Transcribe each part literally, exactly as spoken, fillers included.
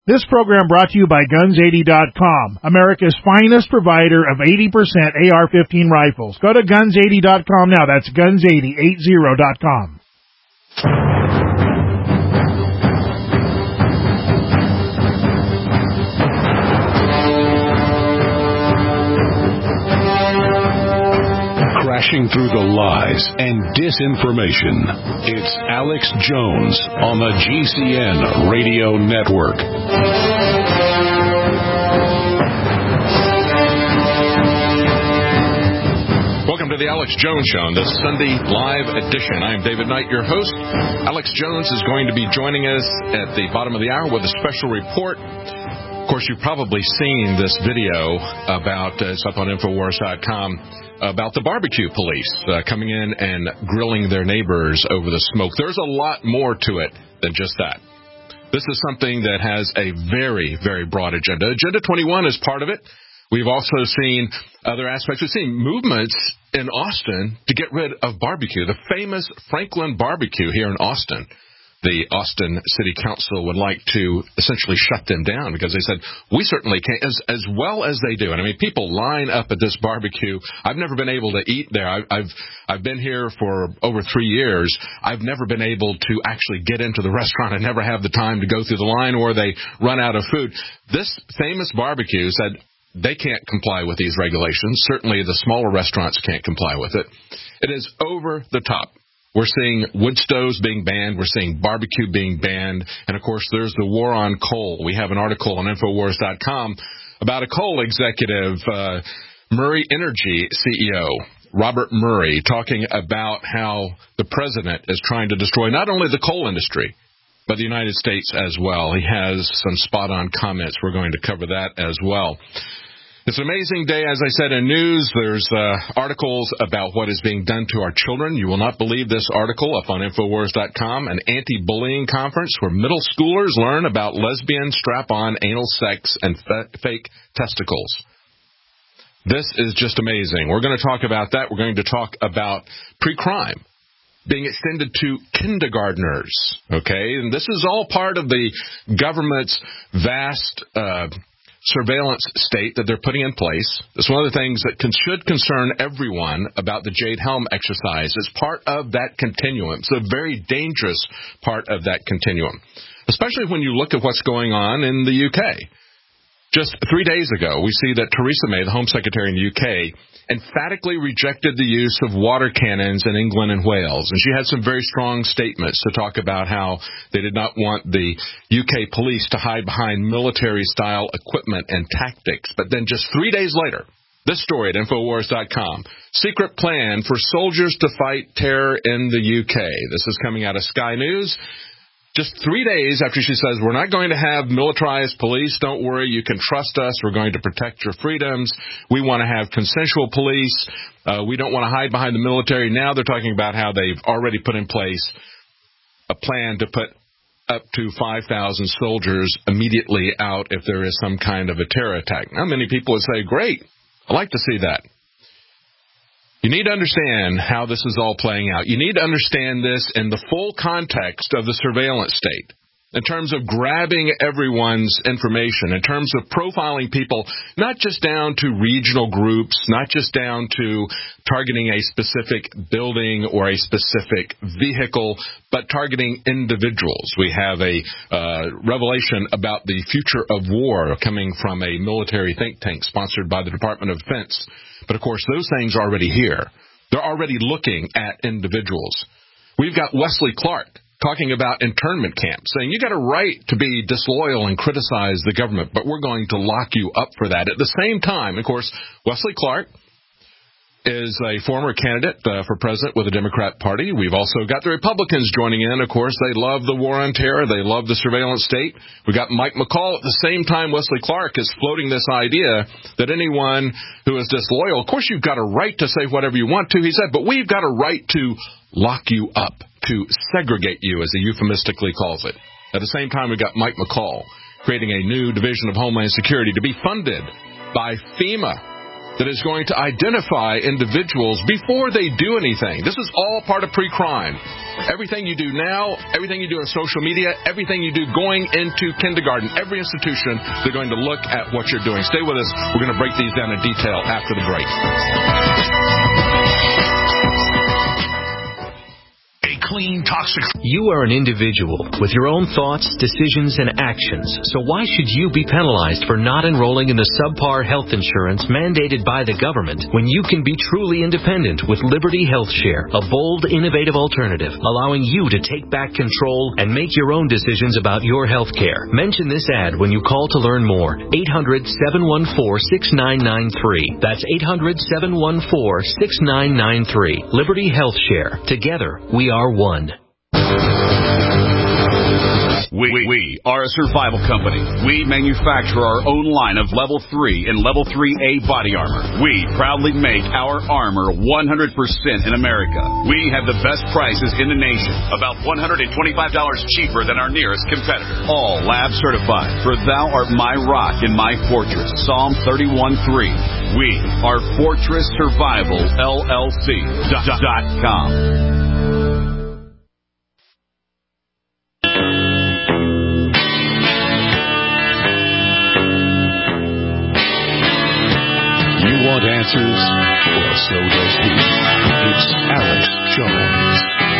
This program brought to you by guns eighty dot com, America's finest provider of eighty percent A R fifteen rifles. Go to guns eighty dot com now. That's guns eighty dot com. Crashing through the lies and disinformation. It's Alex Jones on the G C N Radio Network. Welcome to the Alex Jones Show on this Sunday live edition. I am David Knight, your host. Alex Jones is going to be joining us at the bottom of the hour with a special report. Of course, you've probably seen this video about, uh, it's up on Infowars dot com, about the barbecue police uh, coming in and grilling their neighbors over the smoke. There's a lot more to it than just that. This is something that has a very, very broad agenda. Agenda twenty-one is part of it. We've also seen other aspects. We've seen movements in Austin to get rid of barbecue. The famous Franklin Barbecue here in Austin. The Austin City Council would like to essentially shut them down because they said, we certainly can't, as, as well as they do. And I mean, people line up at this barbecue. I've never been able to eat there. I, I've I've been here for over three years. I've never been able to actually get into the restaurant. I never have the time to go through the line, or they run out of food. This famous barbecue said they can't comply with these regulations. Certainly the smaller restaurants can't comply with it. It is over the top. We're seeing wood stoves being banned. We're seeing barbecue being banned. And, of course, there's the war on coal. We have an article on Infowars dot com about a coal executive, uh, Murray Energy C E O, Robert Murray, talking about how the president is trying to destroy not only the coal industry, but the United States as well. He has some spot-on comments. We're going to cover that as well. It's an amazing day, as I said, in news. There's uh, articles about what is being done to our children. You will not believe this article up on Infowars dot com, an anti-bullying conference where middle schoolers learn about lesbian strap-on anal sex and f- fake testicles. This is just amazing. We're going to talk about that. We're going to talk about pre-crime being extended to kindergartners, okay? And this is all part of the government's vast uh surveillance state that they're putting in place. It's one of the things that can, should concern everyone about the Jade Helm exercise. It's part of that continuum. It's a very dangerous part of that continuum, especially when you look at what's going on in the U K. Just three days ago, we see that Theresa May, the Home Secretary in the U K, emphatically rejected the use of water cannons in England and Wales. And she had some very strong statements to talk about how they did not want the U K police to hide behind military-style equipment and tactics. But then just three days later, this story at Infowars dot com, secret plan for soldiers to fight terror in the U K. This is coming out of Sky News. Just three days after she says, we're not going to have militarized police. Don't worry. You can trust us. We're going to protect your freedoms. We want to have consensual police. Uh, we don't want to hide behind the military. Now they're talking about how they've already put in place a plan to put up to five thousand soldiers immediately out if there is some kind of a terror attack. Now, many people would say, great. I'd like to see that. You need to understand how this is all playing out. You need to understand this in the full context of the surveillance state, in terms of grabbing everyone's information, in terms of profiling people, not just down to regional groups, not just down to targeting a specific building or a specific vehicle, but targeting individuals. We have a uh, revelation about the future of war coming from a military think tank sponsored by the Department of Defense. But, of course, those things are already here. They're already looking at individuals. We've got Wesley Clark talking about internment camps, saying you got a right to be disloyal and criticize the government, but we're going to lock you up for that. At the same time, of course, Wesley Clark is a former candidate uh, for president with the Democrat Party. We've also got the Republicans joining in. Of course, they love the war on terror. They love the surveillance state. We've got Mike McCall. At the same time, Wesley Clark is floating this idea that anyone who is disloyal, of course, you've got a right to say whatever you want to, he said, but we've got a right to lock you up, to segregate you, as he euphemistically calls it. At the same time, we've got Mike McCall creating a new division of Homeland Security to be funded by FEMA. that is going to identify individuals before they do anything. This is all part of pre-crime. Everything you do now, everything you do on social media, everything you do going into kindergarten, every institution, they're going to look at what you're doing. Stay with us. We're going to break these down in detail after the break. Clean, toxic. You are an individual with your own thoughts, decisions, and actions. So why should you be penalized for not enrolling in the subpar health insurance mandated by the government when you can be truly independent with Liberty Health Share, a bold, innovative alternative allowing you to take back control and make your own decisions about your health care? Mention this ad when you call to learn more. eight hundred, seven one four, six nine nine three. That's eight hundred, seven one four, six nine nine three. Liberty Health Share. Together, we are one. We, we are a survival company. We manufacture our own line of Level three and Level three A body armor. We proudly make our armor one hundred percent in America. We have the best prices in the nation, about one hundred twenty-five dollars cheaper than our nearest competitor. All lab certified, for thou art my rock and my fortress. Psalm thirty-one three. We are Fortress Survival L L C dot com. Want answers? Well, so does he. It's Alex Jones.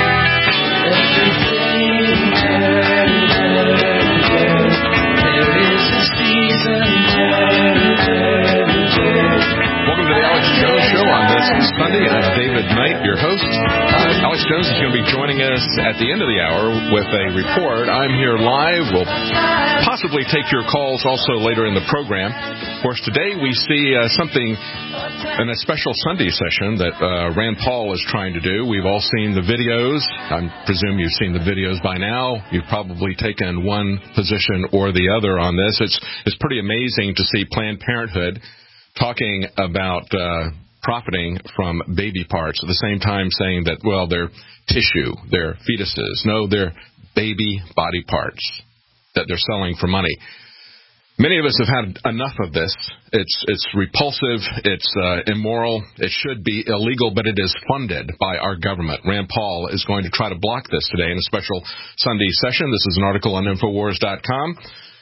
Everything turn, turn, turn. There is a season turn, turn, turn. Welcome to the Alex Jones Show on this Sunday. I'm David Knight, your host. Uh, Alex Jones is going to be joining us at the end of the hour with a report. I'm here live. We'll possibly take your calls also later in the program. Of course, today we see uh, something in a special Sunday session that uh, Rand Paul is trying to do. We've all seen the videos. I presume you've seen the videos by now. You've probably taken one position or the other on this. It's it's pretty amazing to see Planned Parenthood talking about uh, profiting from baby parts, at the same time saying that, well, they're tissue, they're fetuses. No, they're baby body parts that they're selling for money. Many of us have had enough of this. It's it's repulsive. It's uh, immoral. It should be illegal, but it is funded by our government. Rand Paul is going to try to block this today in a special Sunday session. This is an article on Infowars dot com.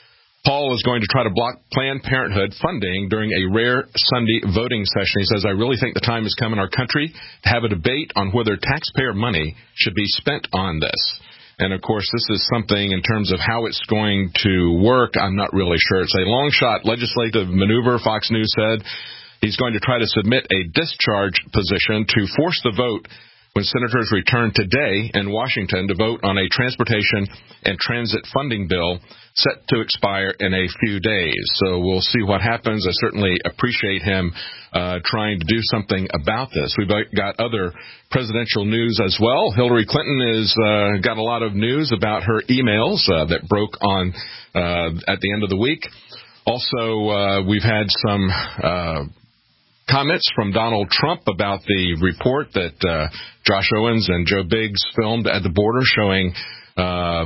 Paul is going to try to block Planned Parenthood funding during a rare Sunday voting session. He says, I really think the time has come in our country to have a debate on whether taxpayer money should be spent on this. And, of course, this is something in terms of how it's going to work, I'm not really sure. It's a long-shot legislative maneuver, Fox News said. He's going to try to submit a discharge position to force the vote when senators return today in Washington to vote on a transportation and transit funding bill set to expire in a few days. So we'll see what happens. I certainly appreciate him uh, trying to do something about this. We've got other presidential news as well. Hillary Clinton has uh, got a lot of news about her emails uh, that broke on uh, at the end of the week. Also, uh, we've had some uh, comments from Donald Trump about the report that uh, Josh Owens and Joe Biggs filmed at the border showing uh,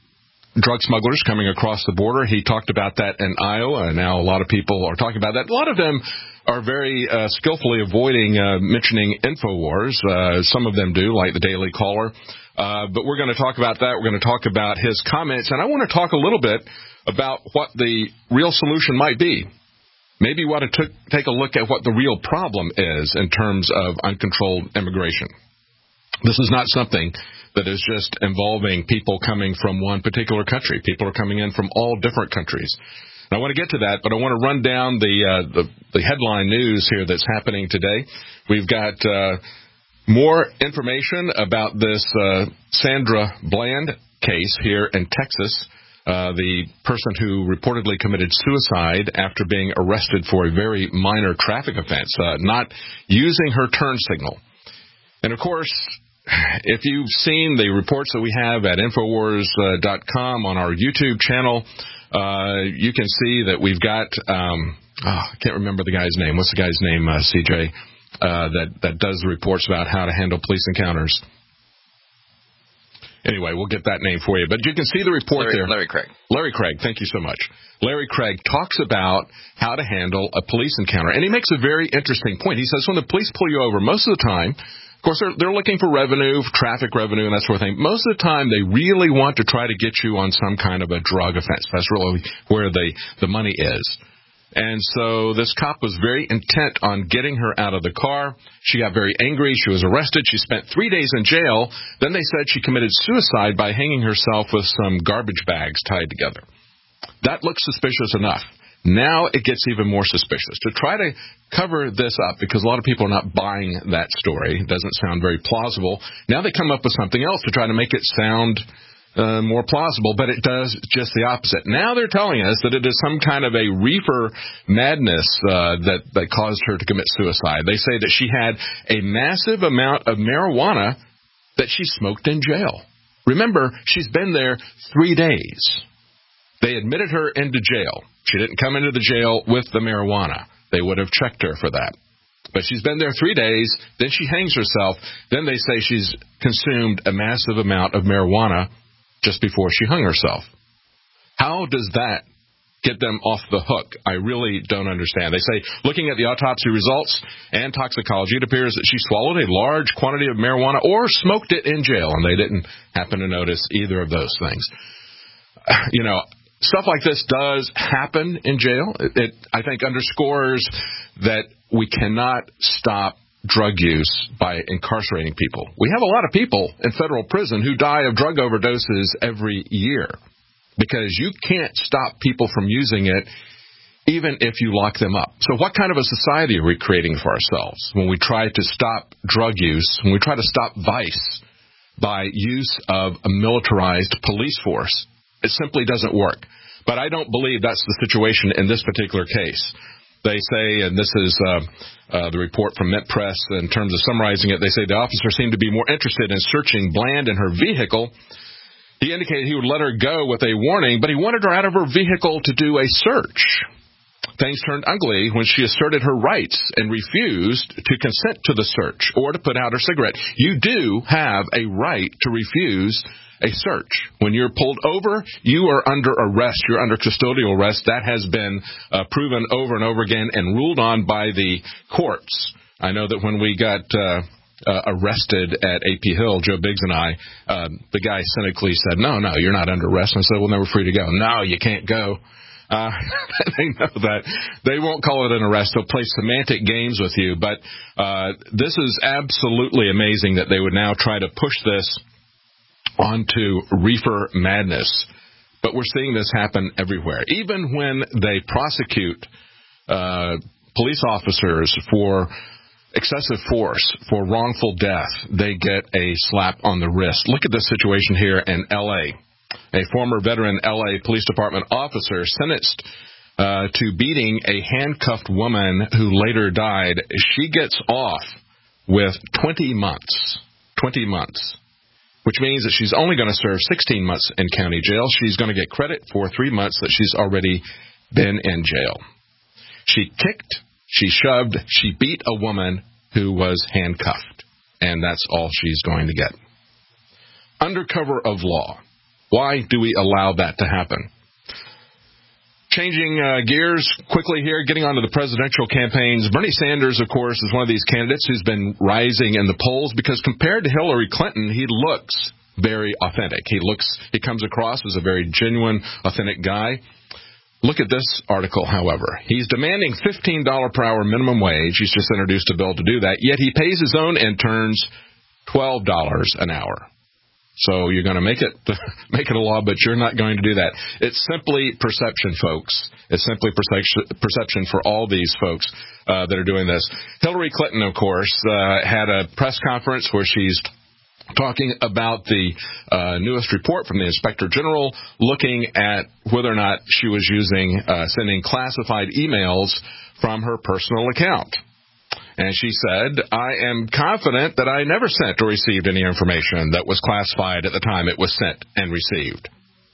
drug smugglers coming across the border. He talked about that in Iowa, and now a lot of people are talking about that. A lot of them are very uh, skillfully avoiding uh, mentioning InfoWars. Uh, some of them do, like the Daily Caller. Uh, but we're going to talk about that. We're going to talk about his comments, and I want to talk a little bit about what the real solution might be. Maybe we ought to t- take a look at what the real problem is in terms of uncontrolled immigration. This is not something that is just involving people coming from one particular country. People are coming in from all different countries. And I want to get to that, but I want to run down the, uh, the, the headline news here that's happening today. We've got uh, more information about this uh, Sandra Bland case here in Texas. Uh, the person who reportedly committed suicide after being arrested for a very minor traffic offense, uh, not using her turn signal. And, of course, if you've seen the reports that we have at Infowars dot com on our YouTube channel, uh, you can see that we've got, um, oh, I can't remember the guy's name. What's the guy's name, uh, C J, uh, that, that does the reports about how to handle police encounters? Anyway, we'll get that name for you. But you can see the report Larry, there. Larry Craig. Larry Craig, thank you so much. Larry Craig talks about how to handle a police encounter. And he makes a very interesting point. He says when the police pull you over, most of the time, of course, they're, they're looking for revenue, traffic revenue, and that sort of thing. Most of the time, they really want to try to get you on some kind of a drug offense. That's really where the, the money is. And so this cop was very intent on getting her out of the car. She got very angry. She was arrested. She spent three days in jail. Then they said she committed suicide by hanging herself with some garbage bags tied together. That looks suspicious enough. Now it gets even more suspicious. To try to cover this up, because a lot of people are not buying that story, it doesn't sound very plausible, now they come up with something else to try to make it sound uh, more plausible, but it does just the opposite. Now they're telling us that it is some kind of a reefer madness uh, that, that caused her to commit suicide. They say that she had a massive amount of marijuana that she smoked in jail. Remember, she's been there three days. They admitted her into jail. She didn't come into the jail with the marijuana. They would have checked her for that. But she's been there three days. Then she hangs herself. Then they say she's consumed a massive amount of marijuana just before she hung herself. How does that get them off the hook? I really don't understand. They say, looking at the autopsy results and toxicology, it appears that she swallowed a large quantity of marijuana or smoked it in jail, and they didn't happen to notice either of those things. You know, stuff like this does happen in jail. It, it, I think, underscores that we cannot stop drug use by incarcerating people. We have a lot of people in federal prison who die of drug overdoses every year because you can't stop people from using it even if you lock them up. So what kind of a society are we creating for ourselves when we try to stop drug use, when we try to stop vice by use of a militarized police force? It simply doesn't work. But I don't believe that's the situation in this particular case. They say, and this is uh, uh, the report from Mint Press, in terms of summarizing it, they say the officer seemed to be more interested in searching Bland in her vehicle. He indicated he would let her go with a warning, but he wanted her out of her vehicle to do a search. Things turned ugly when she asserted her rights and refused to consent to the search or to put out her cigarette. You do have a right to refuse a search. When you're pulled over, you are under arrest. You're under custodial arrest. That has been uh, proven over and over again and ruled on by the courts. I know that when we got uh, uh, arrested at A P Hill, Joe Biggs and I, uh, the guy cynically said, no, no, you're not under arrest. And I said, well, then we're free to go. No, you can't go. Uh, they know that. They won't call it an arrest. They'll play semantic games with you. But uh, this is absolutely amazing that they would now try to push this onto reefer madness. But we're seeing this happen everywhere. Even when they prosecute uh, police officers for excessive force, for wrongful death, they get a slap on the wrist. Look at this situation here in L A A former veteran L A Police Department officer sentenced uh, to beating a handcuffed woman who later died. She gets off with twenty months. twenty months. Which means that she's only going to serve sixteen months in county jail. She's going to get credit for three months that she's already been in jail. She kicked, she shoved, she beat a woman who was handcuffed. And that's all she's going to get. Under cover of law. Why do we allow that to happen? Changing uh, gears quickly here, getting onto the presidential campaigns. Bernie Sanders, of course, is one of these candidates who's been rising in the polls because compared to Hillary Clinton, he looks very authentic. He looks, he comes across as a very genuine, authentic guy. Look at this article, however. He's demanding fifteen dollars per hour minimum wage. He's just introduced a bill to do that, yet he pays his own interns twelve dollars an hour. So you're going to make it make it a law, but you're not going to do that. It's simply perception, folks. It's simply perception, perception for all these folks uh, that are doing this. Hillary Clinton, of course, uh, had a press conference where she's talking about the uh, newest report from the Inspector General, looking at whether or not she was using uh, sending classified emails from her personal account. And she said, I am confident that I never sent or received any information that was classified at the time it was sent and received.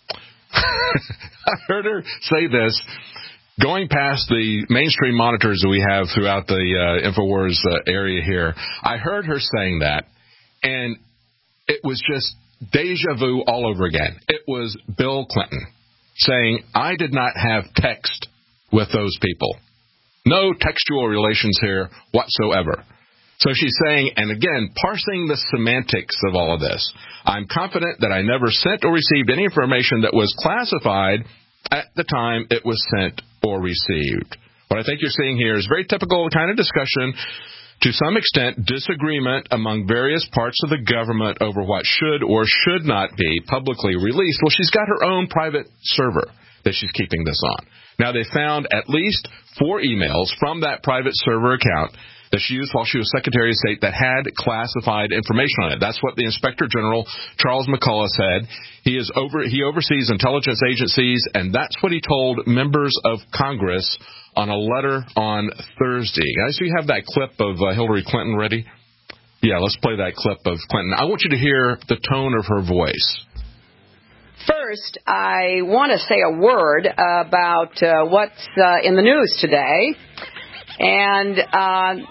I heard her say this going past the mainstream monitors that we have throughout the uh, InfoWars uh, area here. I heard her saying that, and it was just deja vu all over again. It was Bill Clinton saying, I did not have text with those people. No textual relations here whatsoever. So she's saying, and again, parsing the semantics of all of this, I'm confident that I never sent or received any information that was classified at the time it was sent or received. What I think you're seeing here is very typical kind of discussion, to some extent, disagreement among various parts of the government over what should or should not be publicly released. Well, she's got her own private server that she's keeping this on. Now, they found at least four emails from that private server account that she used while she was Secretary of State that had classified information on it. That's what the Inspector General, Charles McCullough, said. He is over. He oversees intelligence agencies, and that's what he told members of Congress on a letter on Thursday. Guys, do you have that clip of uh, Hillary Clinton ready? Yeah, let's play that clip of Clinton. I want you to hear the tone of her voice. First, I want to say a word about uh, what's uh, in the news today. And uh,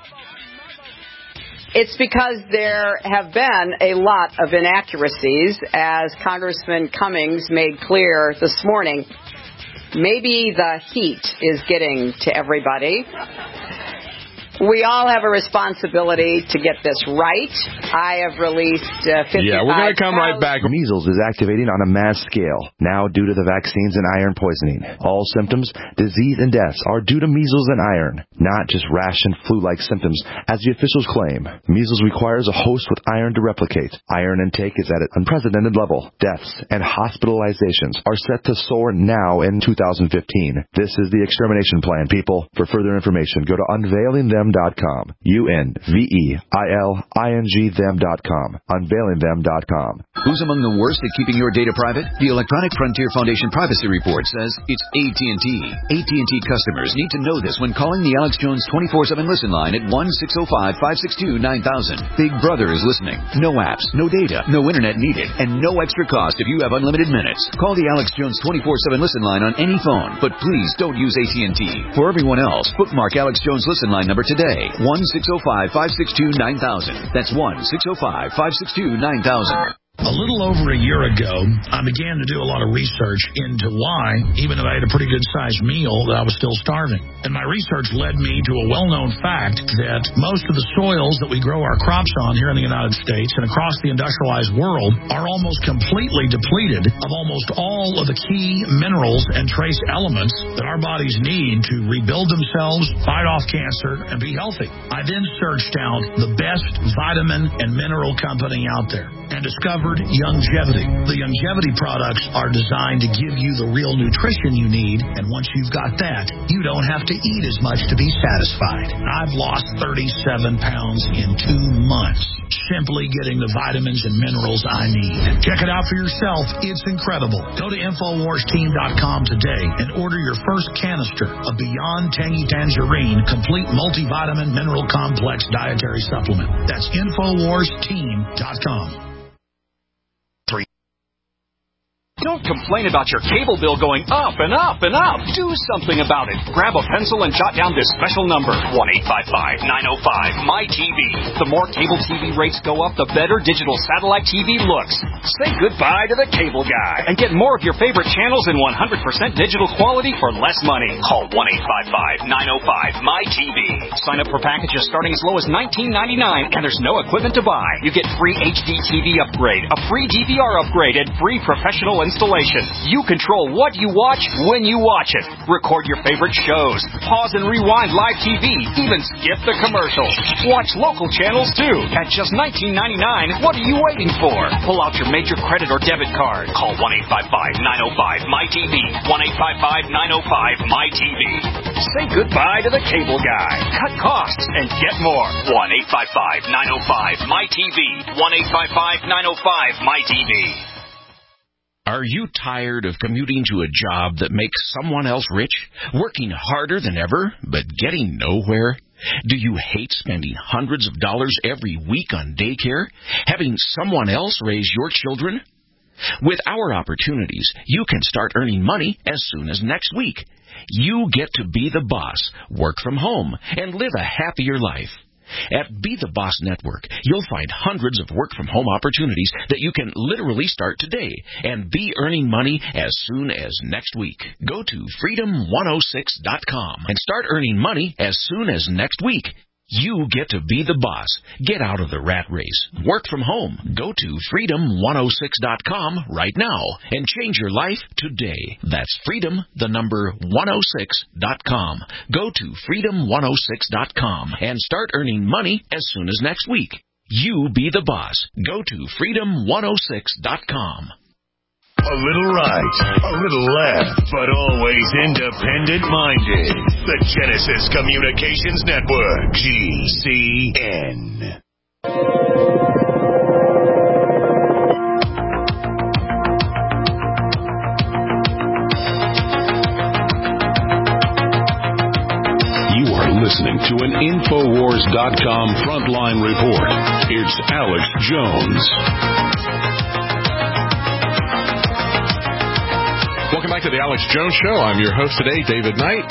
it's because there have been a lot of inaccuracies, as Congressman Cummings made clear this morning. Maybe the heat is getting to everybody. We all have a responsibility to get this right. I have released uh, fifty-five Yeah, we're going to come right back. Measles is activating on a mass scale, now due to the vaccines and iron poisoning. All symptoms, disease, and deaths are due to measles and iron, not just rash and flu-like symptoms, as the officials claim. Measles requires a host with iron to replicate. Iron intake is at an unprecedented level. Deaths and hospitalizations are set to soar now in two thousand fifteen. This is the extermination plan, people. For further information, go to unveiling them dot com. U N V E I L I N G them dot com. unveiling them dot com. Who's among the worst at keeping your data private? The Electronic Frontier Foundation Privacy Report says it's A T and T. A T and T customers need to know this when calling the Alex Jones twenty-four seven listen line at one six zero five, five six two, nine thousand. Big Brother is listening. No apps, no data, no internet needed, and no extra cost if you have unlimited minutes. Call the Alex Jones twenty-four seven listen line on any phone, but please don't use A T and T. For everyone else, bookmark Alex Jones listen line number today. one six zero five, five six two, nine thousand. That's one six zero five, five six two, nine thousand. A little over a year ago, I began to do a lot of research into why, even if I had a pretty good-sized meal, that I was still starving. And my research led me to a well-known fact that most of the soils that we grow our crops on here in the United States and across the industrialized world are almost completely depleted of almost all of the key minerals and trace elements that our bodies need to rebuild themselves, fight off cancer, and be healthy. I then searched out the best vitamin and mineral company out there and discovered Youngevity. The Youngevity products are designed to give you the real nutrition you need, and once you've got that, you don't have to eat as much to be satisfied. I've lost thirty-seven pounds in two months, simply getting the vitamins and minerals I need. Check it out for yourself. It's incredible. Go to infowars team dot com today and order your first canister of Beyond Tangy Tangerine Complete Multivitamin Mineral Complex Dietary Supplement. That's infowars team dot com. Don't complain about your cable bill going up and up and up. Do something about it. Grab a pencil and jot down this special number, one eight five five, nine oh five, M Y T V. The more cable T V rates go up, the better digital satellite T V looks. Say goodbye to the cable guy and get more of your favorite channels in one hundred percent digital quality for less money. Call one eight five five, nine oh five, M Y T V. Sign up for packages starting as low as nineteen ninety-nine, and there's no equipment to buy. You get free H D T V upgrade, a free D V R upgrade, and free professional installation. You control what you watch when you watch it. Record your favorite shows. Pause and rewind live T V. Even skip the commercials. Watch local channels too. At just nineteen ninety-nine, what are you waiting for? Pull out your major credit or debit card. Call one eight five five, nine oh five, M Y T V. one eight five five, nine oh five, M Y T V. Say goodbye to the cable guy. Cut costs and get more. one eight five five, nine oh five, M Y T V. one eight five five, nine oh five, M Y T V. Are you tired of commuting to a job that makes someone else rich, working harder than ever, but getting nowhere? Do you hate spending hundreds of dollars every week on daycare, having someone else raise your children? With our opportunities, you can start earning money as soon as next week. You get to be the boss, work from home, and live a happier life. At Be the Boss Network, you'll find hundreds of work-from-home opportunities that you can literally start today and be earning money as soon as next week. Go to freedom one oh six dot com and start earning money as soon as next week. You get to be the boss. Get out of the rat race. Work from home. Go to freedom one oh six dot com right now and change your life today. That's freedom, the number one oh six dot com. Go to freedom one oh six dot com and start earning money as soon as next week. You be the boss. Go to freedom one oh six dot com. A little right, a little left, but always independent-minded. The Genesis Communications Network, G C N. You are listening to an Infowars dot com Frontline Report. It's Alex Jones. Welcome back to the Alex Jones Show. I'm your host today, David Knight.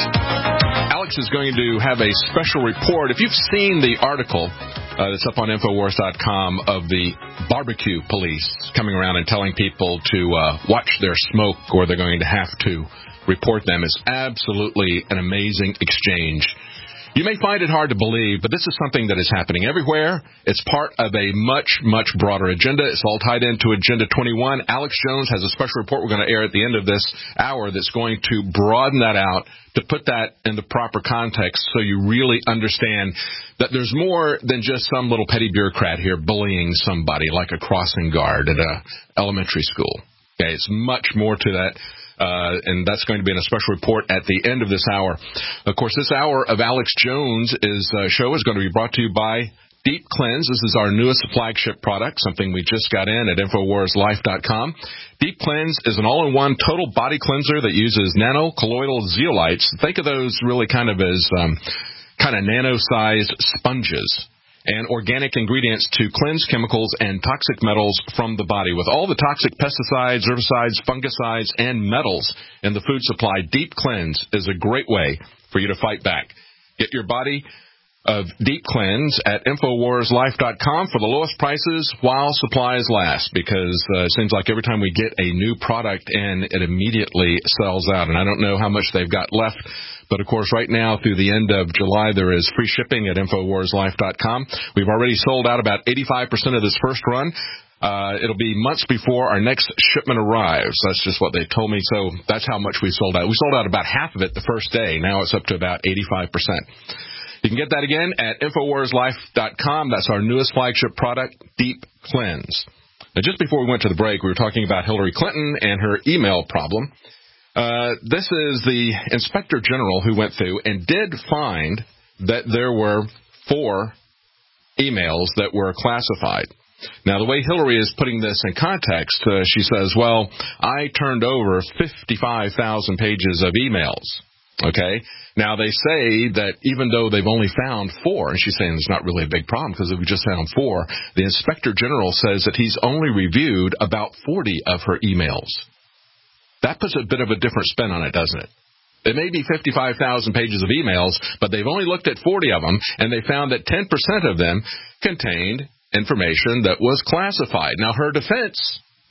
Alex is going to have a special report. If you've seen the article uh, that's up on Infowars dot com of the barbecue police coming around and telling people to uh, watch their smoke or they're going to have to report them, it's absolutely an amazing exchange. You may find it hard to believe, but this is something that is happening everywhere. It's part of a much, much broader agenda. It's all tied into Agenda twenty-one. Alex Jones has a special report we're going to air at the end of this hour that's going to broaden that out, to put that in the proper context so you really understand that there's more than just some little petty bureaucrat here bullying somebody like a crossing guard at a elementary school. Okay, it's much more to that. Uh, and that's going to be in a special report at the end of this hour. Of course, this hour of Alex Jones' is, uh, show is going to be brought to you by Deep Cleanse. This is our newest flagship product, something we just got in at Infowars Life dot com. Deep Cleanse is an all-in-one total body cleanser that uses nano-colloidal zeolites. Think of those really kind of as um, kind of nano-sized sponges and organic ingredients to cleanse chemicals and toxic metals from the body. With all the toxic pesticides, herbicides, fungicides, and metals in the food supply, Deep Cleanse is a great way for you to fight back. Get your body of Deep Cleanse at Infowars Life dot com for the lowest prices while supplies last, because uh, it seems like every time we get a new product in, it immediately sells out. And I don't know how much they've got left. But, of course, right now through the end of July, there is free shipping at Infowars Life dot com. We've already sold out about eighty-five percent of this first run. Uh, it'll be months before our next shipment arrives. That's just what they told me. So that's how much we sold out. We sold out about half of it the first day. Now it's up to about eighty-five percent. You can get that again at Infowars Life dot com. That's our newest flagship product, Deep Cleanse. Now, just before we went to the break, we were talking about Hillary Clinton and her email problem. Uh, this is the Inspector General who went through and did find that there were four emails that were classified. Now, the way Hillary is putting this in context, uh, she says, well, I turned over fifty-five thousand pages of emails. Okay? Now, they say that even though they've only found four, and she's saying it's not really a big problem because we just found four, the Inspector General says that he's only reviewed about forty of her emails. That puts a bit of a different spin on it, doesn't it? It may be fifty-five thousand pages of emails, but they've only looked at forty of them, and they found that ten percent of them contained information that was classified. Now, her defense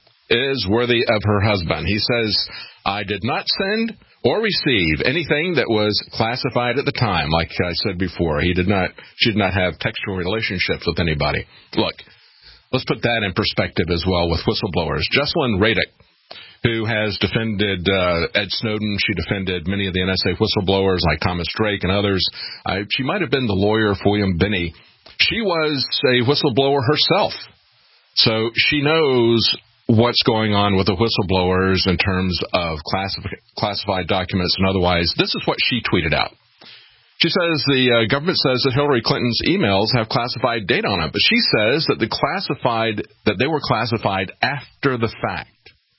is worthy of her husband. He says, I did not send or receive anything that was classified at the time. Like I said before, he did not, she did not have textual relationships with anybody. Look, let's put that in perspective as well with whistleblowers. Jesselyn Radick, who has defended uh, Ed Snowden. She defended many of the N S A whistleblowers like Thomas Drake and others. Uh, she might have been the lawyer for William Binney. She was a whistleblower herself. So she knows what's going on with the whistleblowers in terms of classif- classified documents and otherwise. This is what she tweeted out. She says the uh, government says that Hillary Clinton's emails have classified data on them, but she says that the classified that they were classified after the fact.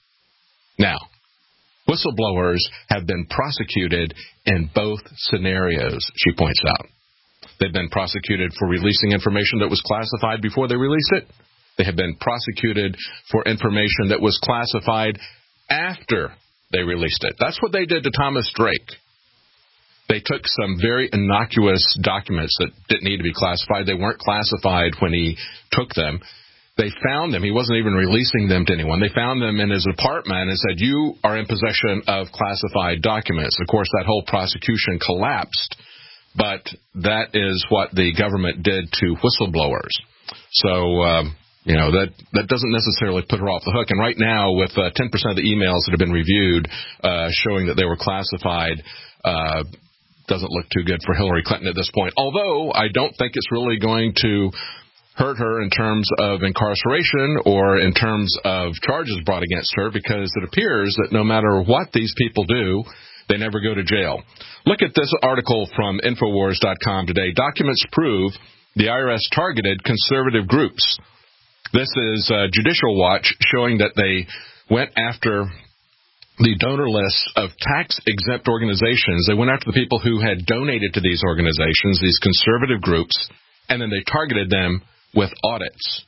Now, whistleblowers have been prosecuted in both scenarios, she points out. They've been prosecuted for releasing information that was classified before they released it. They have been prosecuted for information that was classified after they released it. That's what they did to Thomas Drake. They took some very innocuous documents that didn't need to be classified. They weren't classified when he took them. They found them. He wasn't even releasing them to anyone. They found them in his apartment and said, you are in possession of classified documents. Of course, that whole prosecution collapsed, but that is what the government did to whistleblowers. So, um, you know, that, that doesn't necessarily put her off the hook. And right now, with uh, ten percent of the emails that have been reviewed uh, showing that they were classified, uh, doesn't look too good for Hillary Clinton at this point. Although I don't think it's really going to hurt her in terms of incarceration or in terms of charges brought against her, because it appears that no matter what these people do, they never go to jail. Look at this article from Infowars dot com today. Documents prove the I R S targeted conservative groups. This is uh, Judicial Watch showing that they went after the donor lists of tax-exempt organizations. They went after the people who had donated to these organizations, these conservative groups, and then they targeted them with audits.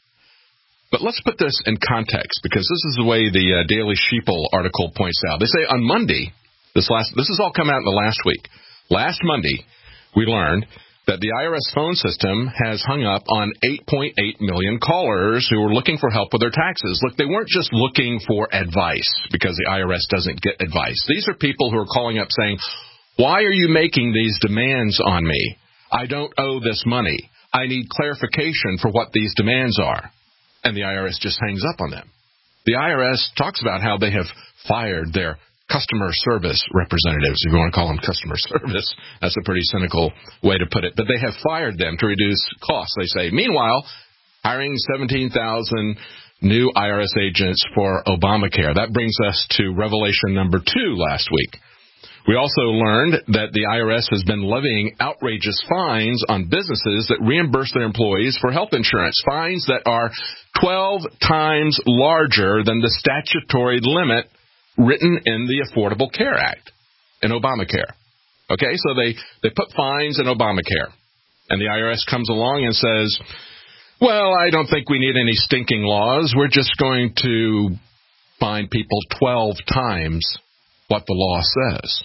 But let's put this in context, because this is the way the uh, Daily Sheeple article points out. They say on Monday, this last this has all come out in the last week. Last Monday, we learned that the I R S phone system has hung up on eight point eight million callers who were looking for help with their taxes. Look, they weren't just looking for advice, because the I R S doesn't get advice. These are people who are calling up saying, why are you making these demands on me? I don't owe this money. I need clarification for what these demands are. And the I R S just hangs up on them. The I R S talks about how they have fired their customer service representatives, if you want to call them customer service. That's a pretty cynical way to put it. But they have fired them to reduce costs, they say. Meanwhile, hiring seventeen thousand new I R S agents for Obamacare. That brings us to revelation number two last week. We also learned that the I R S has been levying outrageous fines on businesses that reimburse their employees for health insurance, fines that are twelve times larger than the statutory limit written in the Affordable Care Act, in Obamacare. Okay, so they, they put fines in Obamacare, and the I R S comes along and says, well, I don't think we need any stinking laws. We're just going to fine people twelve times what the law says.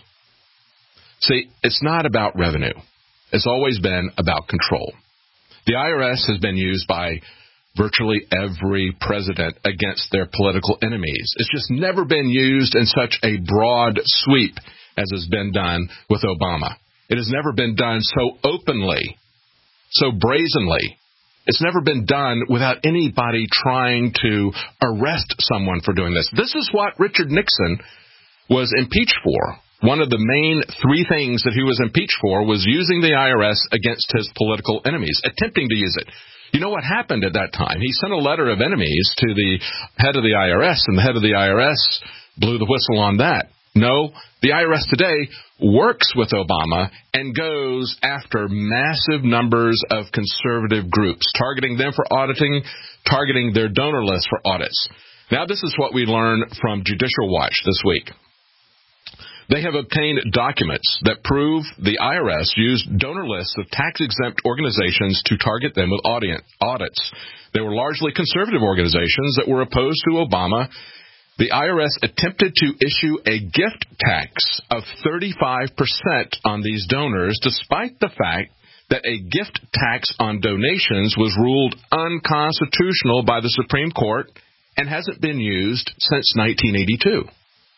See, it's not about revenue. It's always been about control. The I R S has been used by virtually every president against their political enemies. It's just never been used in such a broad sweep as has been done with Obama. It has never been done so openly, so brazenly. It's never been done without anybody trying to arrest someone for doing this. This is what Richard Nixon was impeached for. One of the main three things that he was impeached for was using the I R S against his political enemies, attempting to use it. You know what happened at that time? He sent a letter of enemies to the head of the I R S, and the head of the I R S blew the whistle on that. No, the I R S today works with Obama and goes after massive numbers of conservative groups, targeting them for auditing, targeting their donor list for audits. Now, this is what we learned from Judicial Watch this week. They have obtained documents that prove the I R S used donor lists of tax-exempt organizations to target them with audits. They were largely conservative organizations that were opposed to Obama. The I R S attempted to issue a gift tax of thirty-five percent on these donors, despite the fact that a gift tax on donations was ruled unconstitutional by the Supreme Court and hasn't been used since nineteen eighty-two.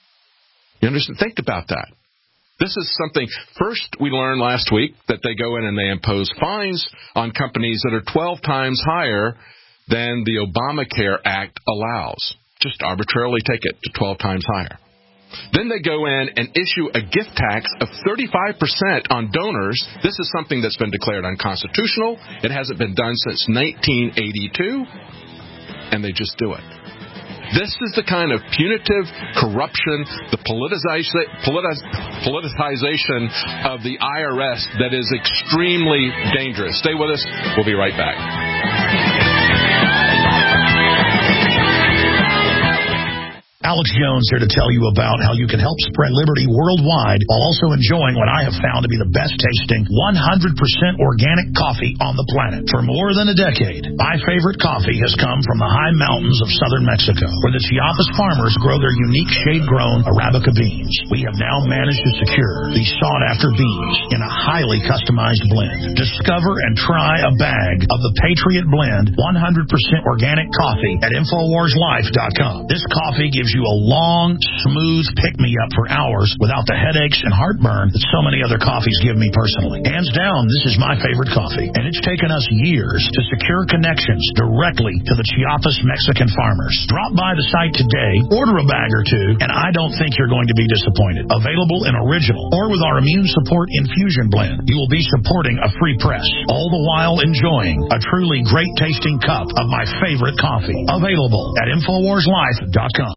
You understand? Think about that. This is something, first we learned last week that they go in and they impose fines on companies that are twelve times higher than the Obamacare Act allows. Just arbitrarily take it to twelve times higher. Then they go in and issue a gift tax of thirty-five percent on donors. This is something that's been declared unconstitutional. It hasn't been done since nineteen eighty-two, and they just do it. This is the kind of punitive corruption, the politicization, politicization of the I R S that is extremely dangerous. Stay with us. We'll be right back. Alex Jones here to tell you about how you can help spread liberty worldwide while also enjoying what I have found to be the best tasting one hundred percent organic coffee on the planet. For more than a decade, my favorite coffee has come from the high mountains of southern Mexico, where the Chiapas farmers grow their unique shade-grown Arabica beans. We have now managed to secure these sought-after beans in a highly customized blend. Discover and try a bag of the Patriot Blend one hundred percent organic coffee at Infowars Life dot com. This coffee gives you a long, smooth pick-me-up for hours without the headaches and heartburn that so many other coffees give me personally. Hands down, this is my favorite coffee, and it's taken us years to secure connections directly to the Chiapas Mexican farmers. Drop by the site today, order a bag or two, and I don't think you're going to be disappointed. Available in original or with our immune support infusion blend, you will be supporting a free press, all the while enjoying a truly great-tasting cup of my favorite coffee. Available at Infowars Life dot com.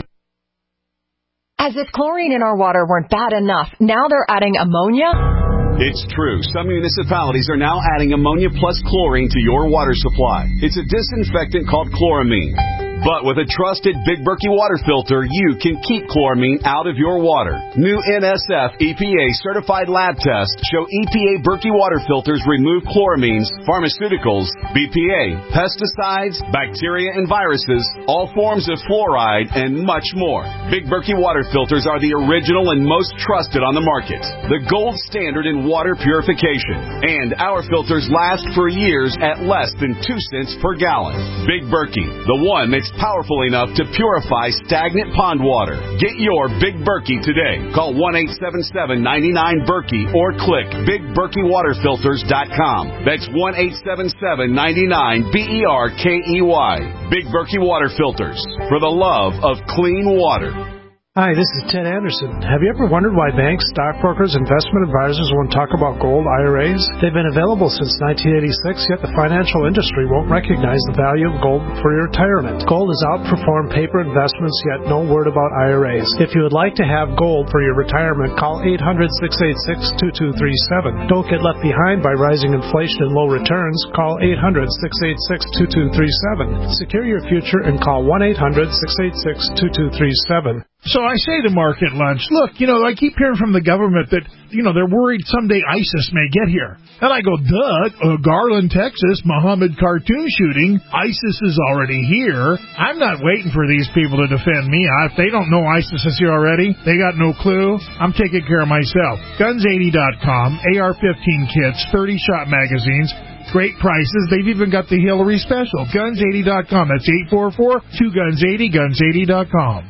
As if chlorine in our water weren't bad enough, now they're adding ammonia? It's true. Some municipalities are now adding ammonia plus chlorine to your water supply. It's a disinfectant called chloramine. But with a trusted Big Berkey water filter, you can keep chloramine out of your water. New N S F E P A certified lab tests show E P A Berkey water filters remove chloramines, pharmaceuticals, B P A, pesticides, bacteria and viruses, all forms of fluoride, and much more. Big Berkey water filters are the original and most trusted on the market. The gold standard in water purification. And our filters last for years at less than two cents per gallon. Big Berkey, the one that's powerful enough to purify stagnant pond water. Get your Big Berkey today. Call one eight seven seven, nine nine, Berkey or click big berkey water filters dot com. That's one eight seven seven, nine nine, B E R K E Y. Big Berkey Water Filters. For the love of clean water. Hi, this is Ted Anderson. Have you ever wondered why banks, stockbrokers, investment advisors won't talk about gold I R As? They've been available since nineteen eighty-six, yet the financial industry won't recognize the value of gold for your retirement. Gold has outperformed paper investments, yet no word about I R As. If you would like to have gold for your retirement, call eight hundred, six eight six, two two three seven. Don't get left behind by rising inflation and low returns. Call eight hundred, six eight six, two two three seven. Secure your future and call one eight hundred, six eight six, two two three seven. So I say to Mark at lunch, look, you know, I keep hearing from the government that, you know, they're worried someday ISIS may get here. And I go, duh, uh, Garland, Texas, Muhammad cartoon shooting, ISIS is already here. I'm not waiting for these people to defend me. If they don't know ISIS is here already, they got no clue. I'm taking care of myself. guns eighty dot com, A R fifteen kits, thirty shot magazines. Great prices. They've even got the Hillary special. guns eighty dot com. That's eight four four, two guns eighty, guns eighty dot com.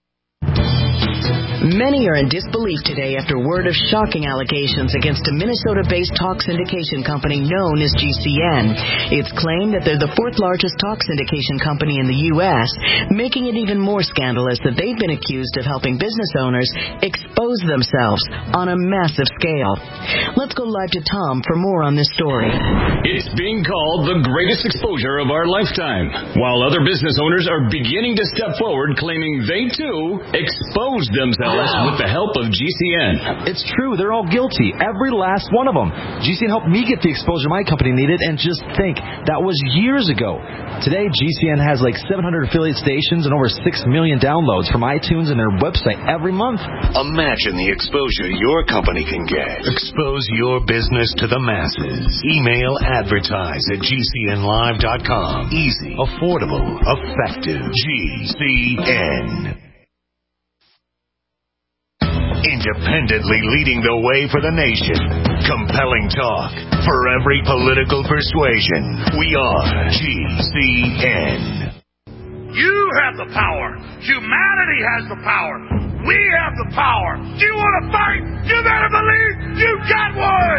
Many are in disbelief today after word of shocking allegations against a Minnesota-based talk syndication company known as G C N. It's claimed that they're the fourth largest talk syndication company in the U S, making it even more scandalous that they've been accused of helping business owners expose themselves on a massive scale. Let's go live to Tom for more on this story. It's being called the greatest exposure of our lifetime, while other business owners are beginning to step forward claiming they, too, exposed themselves with the help of G C N. It's true. They're all guilty. Every last one of them. G C N helped me get the exposure my company needed, and just think, that was years ago. Today, G C N has like seven hundred affiliate stations and over six million downloads from iTunes and their website every month. Imagine the exposure your company can get. Expose your business to the masses. Email advertise at G C N live dot com. Easy, affordable, effective. G C N. Independently leading the way for the nation. Compelling talk for every political persuasion. We are G C N. You have the power. Humanity has the power. We have the power. Do you want to fight? You better believe you got one.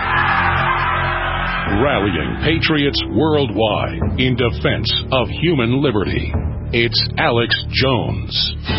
Rallying patriots worldwide in defense of human liberty. It's Alex Jones.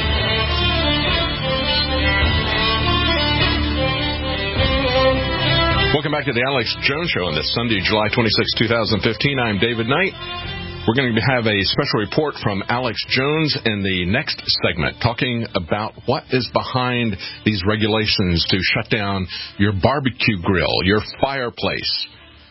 Welcome back to the Alex Jones Show on this Sunday, July twenty-sixth, twenty fifteen. I'm David Knight. We're going to have a special report from Alex Jones in the next segment, talking about what is behind these regulations to shut down your barbecue grill, your fireplace.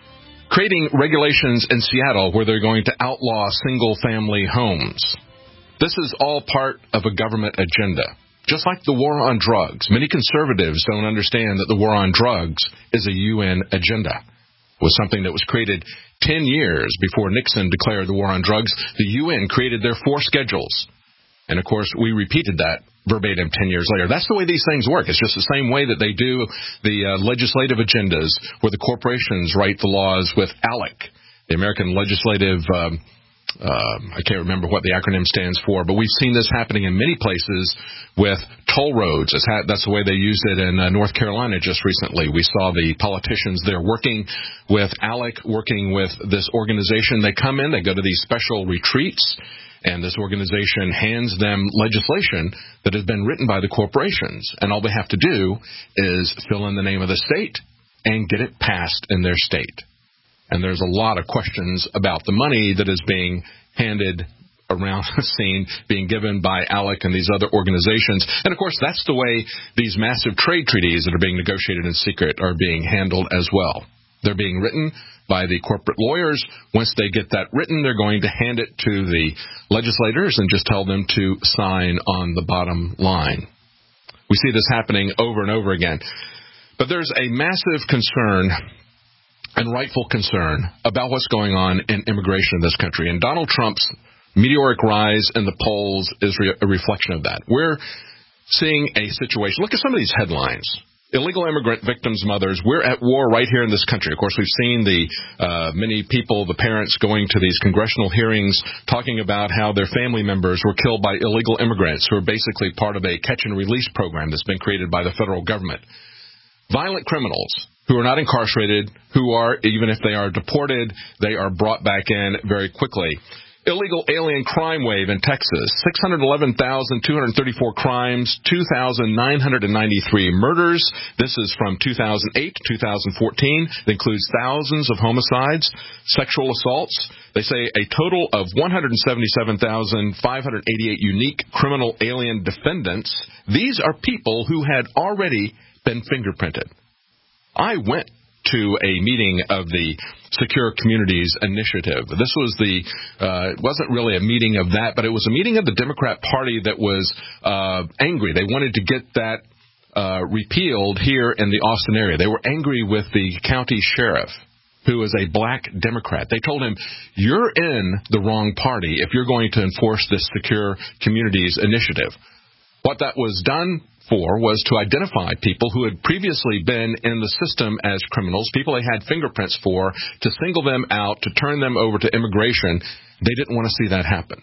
Creating regulations in Seattle where they're going to outlaw single-family homes. This is all part of a government agenda. Just like the war on drugs. Many conservatives don't understand that the war on drugs is a U N agenda. It was something that was created ten years before Nixon declared the war on drugs. The U N created their four schedules. And, of course, we repeated that verbatim ten years later. That's the way these things work. It's just the same way that they do the uh, legislative agendas where the corporations write the laws with ALEC, the American Legislative um, Uh, I can't remember what the acronym stands for, but we've seen this happening in many places with toll roads. It's ha- that's the way they used it in uh, North Carolina just recently. We saw the politicians there working with ALEC, working with this organization. They come in, they go to these special retreats, and this organization hands them legislation that has been written by the corporations. And all they have to do is fill in the name of the state and get it passed in their state. And there's a lot of questions about the money that is being handed around the scene, being given by ALEC and these other organizations. And, of course, that's the way these massive trade treaties that are being negotiated in secret are being handled as well. They're being written by the corporate lawyers. Once they get that written, they're going to hand it to the legislators and just tell them to sign on the bottom line. We see this happening over and over again. But there's a massive concern and rightful concern about what's going on in immigration in this country. And Donald Trump's meteoric rise in the polls is re- a reflection of that. We're seeing a situation. Look at some of these headlines. Illegal immigrant victims' mothers. We're at war right here in this country. Of course, we've seen the uh, many people, the parents, going to these congressional hearings talking about how their family members were killed by illegal immigrants who are basically part of a catch-and-release program that's been created by the federal government. Violent criminals who are not incarcerated, who are, even if they are deported, they are brought back in very quickly. Illegal alien crime wave in Texas, six hundred eleven thousand two hundred thirty-four crimes, two thousand nine hundred ninety-three murders. This is from two thousand eight to two thousand fourteen. It includes thousands of homicides, sexual assaults. They say a total of one hundred seventy-seven thousand five hundred eighty-eight unique criminal alien defendants. These are people who had already been fingerprinted. I went to a meeting of the Secure Communities Initiative. This was the, uh, it wasn't really a meeting of that, but it was a meeting of the Democrat Party that was uh, angry. They wanted to get that uh, repealed here in the Austin area. They were angry with the county sheriff, who is a black Democrat. They told him, you're in the wrong party if you're going to enforce this Secure Communities Initiative. What that was done for was to identify people who had previously been in the system as criminals, people they had fingerprints for, to single them out, to turn them over to immigration. They didn't want to see that happen.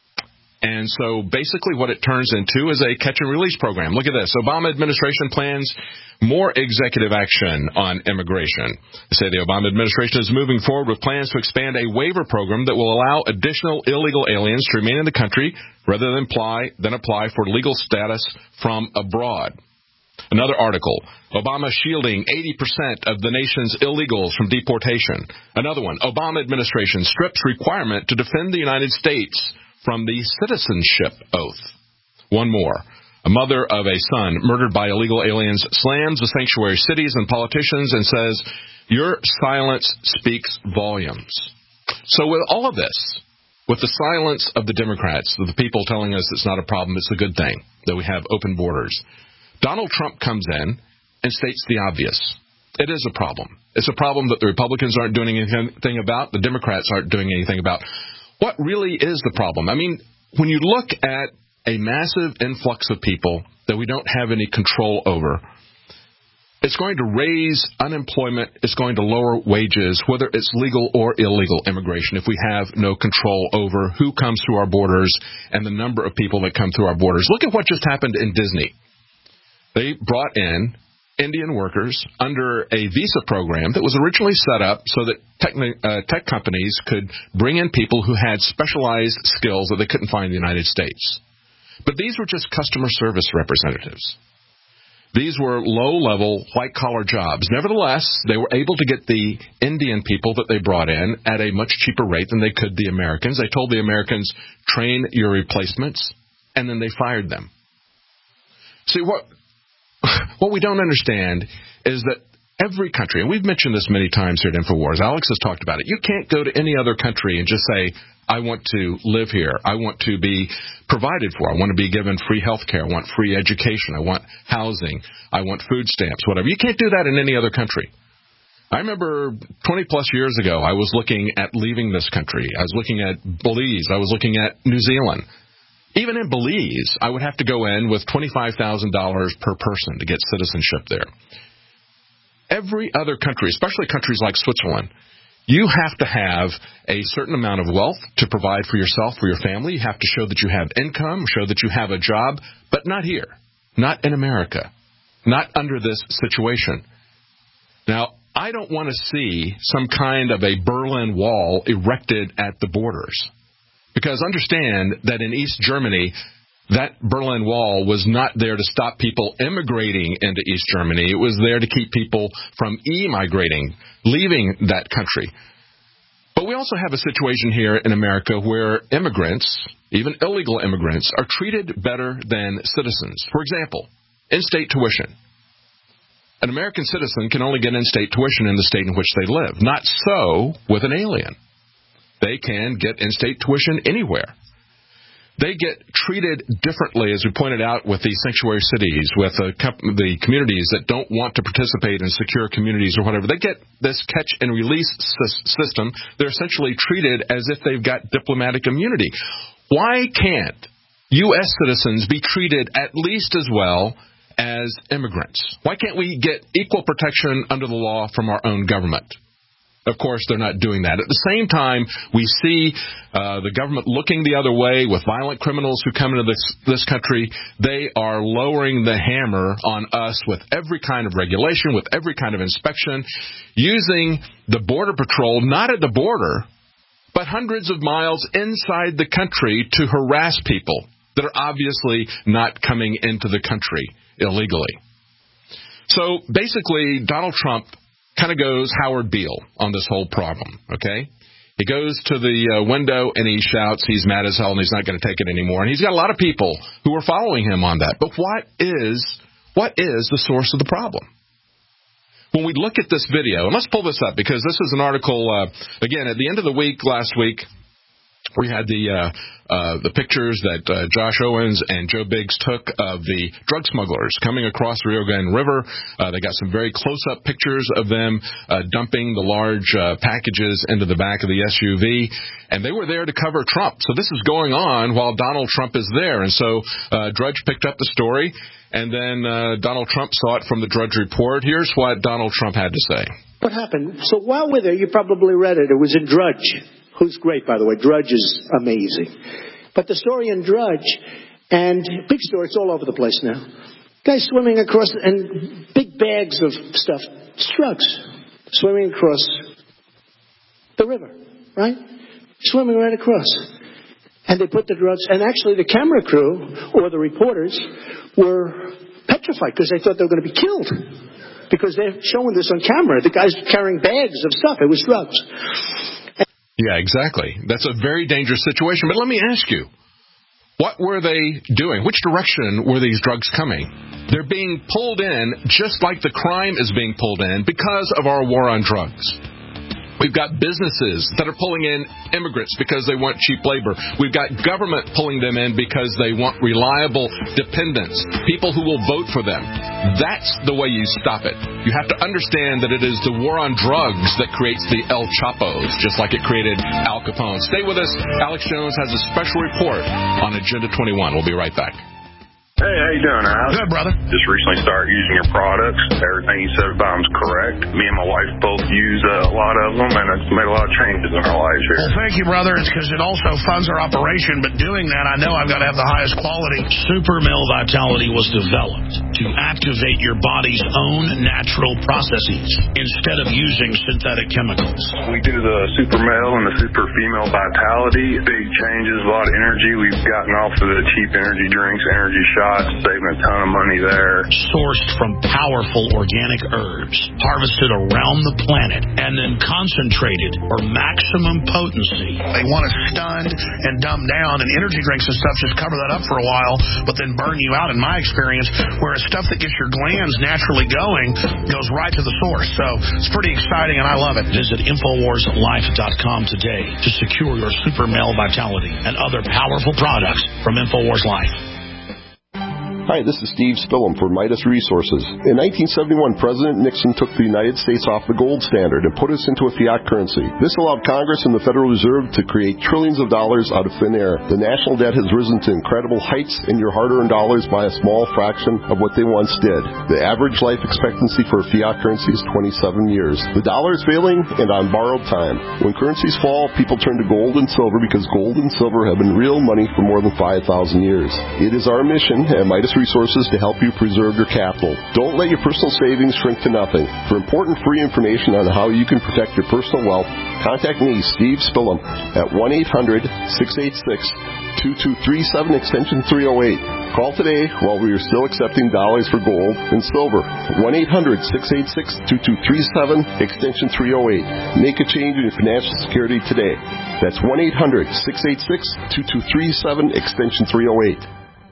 And so basically what it turns into is a catch-and-release program. Look at this. Obama administration plans more executive action on immigration. They say the Obama administration is moving forward with plans to expand a waiver program that will allow additional illegal aliens to remain in the country rather than apply, than apply for legal status from abroad. Another article, Obama shielding eighty percent of the nation's illegals from deportation. Another one, Obama administration strips requirement to defend the United States from the citizenship oath. One more. A mother of a son murdered by illegal aliens slams the sanctuary cities and politicians and says, your silence speaks volumes. So with all of this, with the silence of the Democrats, of the people telling us it's not a problem, it's a good thing that we have open borders, Donald Trump comes in and states the obvious. It is a problem. It's a problem that the Republicans aren't doing anything about, the Democrats aren't doing anything about. What really is the problem? I mean, when you look at a massive influx of people that we don't have any control over, it's going to raise unemployment, it's going to lower wages, whether it's legal or illegal immigration, if we have no control over who comes through our borders and the number of people that come through our borders. Look at what just happened in Disney. They brought in Indian workers under a visa program that was originally set up so that tech, uh, tech companies could bring in people who had specialized skills that they couldn't find in the United States. But these were just customer service representatives. These were low-level, white-collar jobs. Nevertheless, they were able to get the Indian people that they brought in at a much cheaper rate than they could the Americans. They told the Americans, train your replacements, and then they fired them. See, what... What we don't understand is that every country, and we've mentioned this many times here at InfoWars, Alex has talked about it, you can't go to any other country and just say, I want to live here. I want to be provided for. I want to be given free health care. I want free education. I want housing. I want food stamps, whatever. You can't do that in any other country. I remember twenty plus years ago, I was looking at leaving this country. I was looking at Belize. I was looking at New Zealand. Even in Belize, I would have to go in with twenty-five thousand dollars per person to get citizenship there. Every other country, especially countries like Switzerland, you have to have a certain amount of wealth to provide for yourself, for your family. You have to show that you have income, show that you have a job, but not here, not in America, not under this situation. Now, I don't want to see some kind of a Berlin Wall erected at the borders. Because understand that in East Germany, that Berlin Wall was not there to stop people immigrating into East Germany. It was there to keep people from emigrating, leaving that country. But we also have a situation here in America where immigrants, even illegal immigrants, are treated better than citizens. For example, in-state tuition. An American citizen can only get in-state tuition in the state in which they live. Not so with an alien. They can get in-state tuition anywhere. They get treated differently, as we pointed out, with the sanctuary cities, with the, the communities that don't want to participate in secure communities or whatever. They get this catch-and-release system. They're essentially treated as if they've got diplomatic immunity. Why can't U S citizens be treated at least as well as immigrants? Why can't we get equal protection under the law from our own government? Of course, they're not doing that. At the same time, we see uh, the government looking the other way with violent criminals who come into this, this country. They are lowering the hammer on us with every kind of regulation, with every kind of inspection, using the Border Patrol, not at the border, but hundreds of miles inside the country to harass people that are obviously not coming into the country illegally. So basically, Donald Trump kind of goes Howard Beale on this whole problem, okay? He goes to the uh, window and he shouts he's mad as hell and he's not going to take it anymore. And he's got a lot of people who are following him on that. But what is what is the source of the problem? When we look at this video, and let's pull this up because this is an article, uh, again, at the end of the week, last week, we had the uh, uh, the pictures that uh, Josh Owens and Joe Biggs took of the drug smugglers coming across the Rio Grande River. Uh, they got some very close-up pictures of them uh, dumping the large uh, packages into the back of the S U V, and they were there to cover Trump. So this is going on while Donald Trump is there. And so uh, Drudge picked up the story, and then uh, Donald Trump saw it from the Drudge Report. Here's what Donald Trump had to say. What happened? So while we're there, you probably read it. It was in Drudge. Who's great, by the way. Drudge is amazing. But the story in Drudge, and big story, it's all over the place now. Guys swimming across, and big bags of stuff, drugs, swimming across the river, right? Swimming right across. And they put the drugs, and actually the camera crew, or the reporters, were petrified because they thought they were going to be killed. Because they're showing this on camera. The guy's carrying bags of stuff. It was drugs. Yeah, exactly. That's a very dangerous situation. But let me ask you, what were they doing? Which direction were these drugs coming? They're being pulled in just like the crime is being pulled in because of our war on drugs. We've got businesses that are pulling in immigrants because they want cheap labor. We've got government pulling them in because they want reliable dependents, people who will vote for them. That's the way you stop it. You have to understand that it is the war on drugs that creates the El Chapos, just like it created Al Capone. Stay with us. Alex Jones has a special report on Agenda twenty-one. We'll be right back. Hey, how you doing, Alex? Good, brother. Just recently started using your products. Everything you said about them's correct. Me and my wife both use uh, a lot of them, and it's made a lot of changes in our lives here. Well, thank you, brother. It's because it also funds our operation, but doing that, I know I've got to have the highest quality. Super Male Vitality was developed to activate your body's own natural processes instead of using synthetic chemicals. We do the Super Male and the Super Female Vitality. Big changes, a lot of energy. We've gotten off of the cheap energy drinks, energy shots. lot, saving a ton of money there. Sourced from powerful organic herbs, harvested around the planet, and then concentrated for maximum potency. They want it stunned and dumbed down, and energy drinks and stuff just cover that up for a while, but then burn you out, in my experience, whereas stuff that gets your glands naturally going goes right to the source. So it's pretty exciting, and I love it. Visit Infowars Life dot com today to secure your super male vitality and other powerful products from Infowars Life. Hi, this is Steve Spillum for Midas Resources. In nineteen seventy-one, President Nixon took the United States off the gold standard and put us into a fiat currency. This allowed Congress and the Federal Reserve to create trillions of dollars out of thin air. The national debt has risen to incredible heights, and your hard-earned dollars by a small fraction of what they once did. The average life expectancy for a fiat currency is twenty-seven years. The dollar is failing and on borrowed time. When currencies fall, people turn to gold and silver because gold and silver have been real money for more than five thousand years. It is our mission at Midas Resources to help you preserve your capital. Don't let your personal savings shrink to nothing. For important free information on how you can protect your personal wealth, contact me, Steve Spillum, at one eight hundred, six eight six, two two three seven, extension three oh eight. Call today while we are still accepting dollars for gold and silver. one eight hundred, six eight six, two two three seven, extension three oh eight. Make a change in your financial security today. That's one eight hundred, six eight six, two two three seven, extension three oh eight.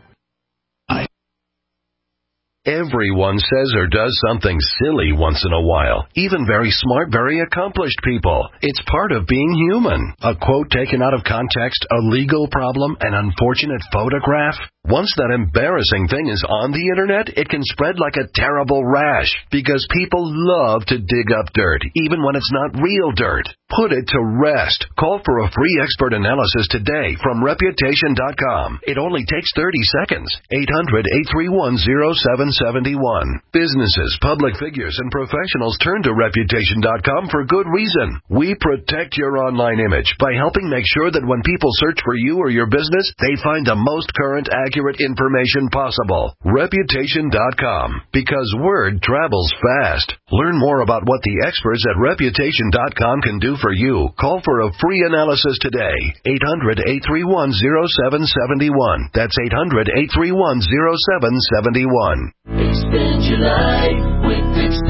Everyone says or does something silly once in a while. Even very smart, very accomplished people. It's part of being human. A quote taken out of context, a legal problem, an unfortunate photograph. Once that embarrassing thing is on the internet, it can spread like a terrible rash because people love to dig up dirt, even when it's not real dirt. Put it to rest. Call for a free expert analysis today from Reputation dot com. It only takes thirty seconds. eight hundred, eight three one, oh seven seven one. Businesses, public figures, and professionals turn to Reputation dot com for good reason. We protect your online image by helping make sure that when people search for you or your business, they find the most current, accurate information possible. Reputation dot com. Because word travels fast. Learn more about what the experts at Reputation dot com can do for you. Call for a free analysis today. eight hundred, eight three one, oh seven seven one. That's eight hundred, eight three one, oh seven seven one. Extend your life with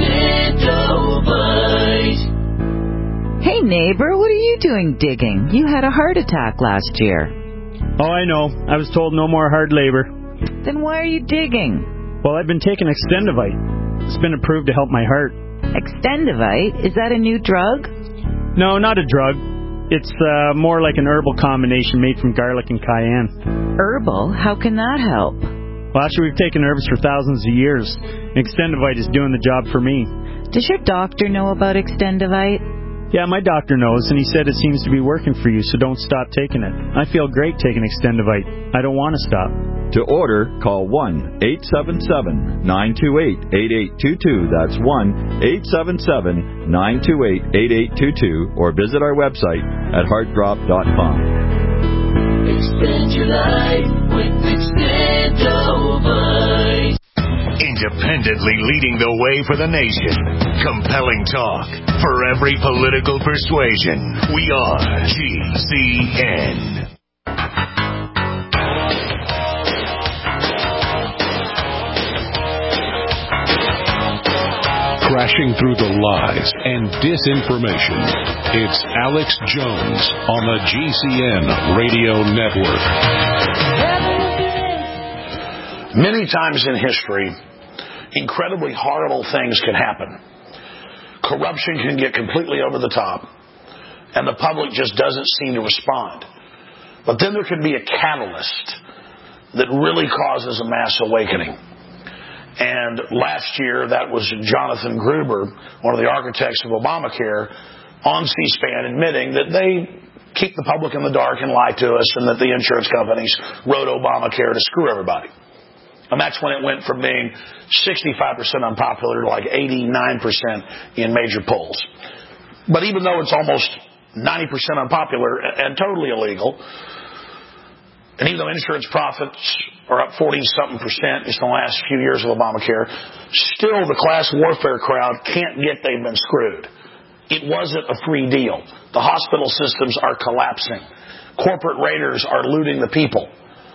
Extendovite. Hey neighbor, what are you doing digging? You had a heart attack last year. Oh, I know. I was told no more hard labor. Then why are you digging? Well, I've been taking Extendovite. It's been approved to help my heart. Extendovite? Is that a new drug? No, not a drug. It's uh, more like an herbal combination made from garlic and cayenne. Herbal? How can that help? Well, actually, we've taken herbs for thousands of years. Extendovite is doing the job for me. Does your doctor know about Extendovite? Yeah, my doctor knows, and he said it seems to be working for you, so don't stop taking it. I feel great taking Extendovite. I don't want to stop. To order, call one eight seven seven, nine two eight, eight eight two two. That's one eight seven seven, nine two eight, eight eight two two, or visit our website at heart drop dot com. Extend your life with Extendovite. Independently leading the way for the nation. Compelling talk for every political persuasion. We are G C N. Crashing through the lies and disinformation. It's Alex Jones on the G C N Radio Network. Many times in history, incredibly horrible things can happen. Corruption can get completely over the top, and the public just doesn't seem to respond. But then there can be a catalyst that really causes a mass awakening. And last year, that was Jonathan Gruber, one of the architects of Obamacare, on C-SPAN admitting that they keep the public in the dark and lie to us, and that the insurance companies wrote Obamacare to screw everybody. And that's when it went from being sixty-five percent unpopular to like eighty-nine percent in major polls. But even though it's almost ninety percent unpopular and totally illegal, and even though insurance profits are up forty-something percent just in the last few years of Obamacare, still the class warfare crowd can't get they've been screwed. It wasn't a free deal. The hospital systems are collapsing. Corporate raiders are looting the people.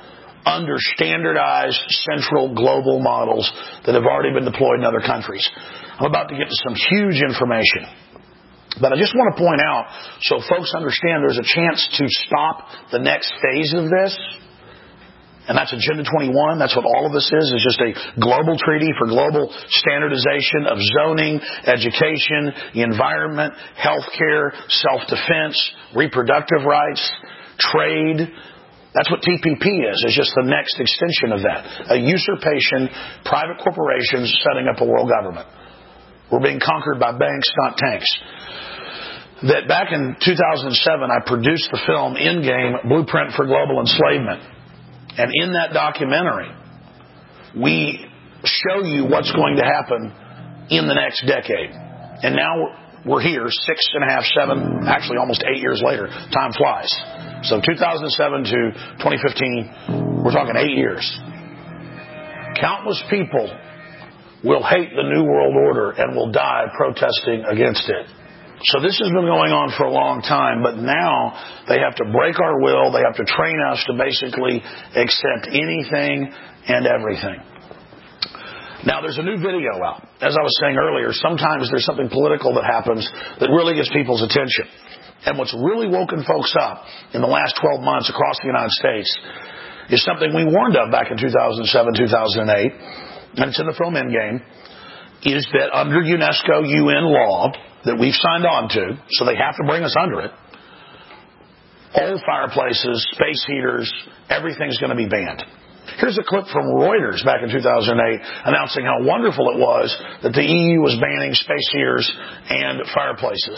under standardized central global models that have already been deployed in other countries. I'm about to get to some huge information. But I just want to point out, so folks understand there's a chance to stop the next phase of this. And that's Agenda twenty-one. That's what all of this is. It's just a global treaty for global standardization of zoning, education, the environment, healthcare, self-defense, reproductive rights, trade. That's what T P P is. It's just the next extension of that. A usurpation, private corporations setting up a world government. We're being conquered by banks, not tanks. That back in two thousand seven, I produced the film Endgame, Blueprint for Global Enslavement. And in that documentary, we show you what's going to happen in the next decade. And now we're here, six and a half, seven, actually almost eight years later. Time flies. So two thousand seven to twenty fifteen, we're talking eight years. Countless people will hate the New World Order and will die protesting against it. So this has been going on for a long time, but now they have to break our will. They have to train us to basically accept anything and everything. Now, there's a new video out. As I was saying earlier, sometimes there's something political that happens that really gets people's attention. And what's really woken folks up in the last twelve months across the United States is something we warned of back in two thousand seven, two thousand eight, and it's in the film Endgame, is that under UNESCO U N law that we've signed on to, so they have to bring us under it, all fireplaces, space heaters, everything's going to be banned. Here's a clip from Reuters back in two thousand eight announcing how wonderful it was that the E U was banning space heaters and fireplaces.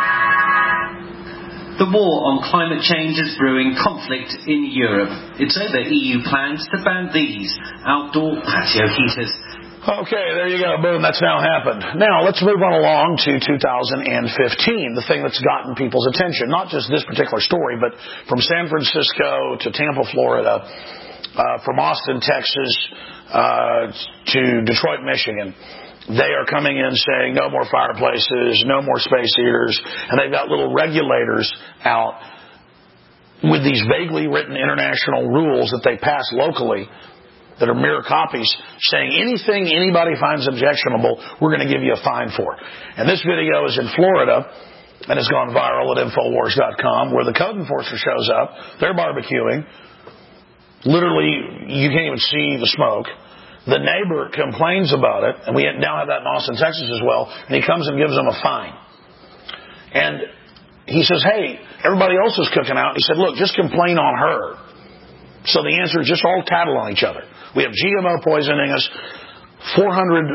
The war on climate change is brewing conflict in Europe. It's over E U plans to ban these outdoor patio heaters. Okay, there you go. Boom, that's now happened. Now, let's move on along to two thousand fifteen, the thing that's gotten people's attention. Not just this particular story, but from San Francisco to Tampa, Florida, uh, from Austin, Texas, uh, to Detroit, Michigan. They are coming in saying no more fireplaces, no more space heaters, and they've got little regulators out with these vaguely written international rules that they pass locally that are mirror copies, saying anything anybody finds objectionable, we're going to give you a fine for. And this video is in Florida, and it's gone viral at Infowars dot com, where the code enforcer shows up. They're barbecuing. Literally, you can't even see the smoke. The neighbor complains about it, and we now have that in Austin, Texas as well, and he comes and gives them a fine. And he says, hey, everybody else is cooking out. He said, look, just complain on her. So the answer is just all tattle on each other. We have G M O poisoning us, four hundred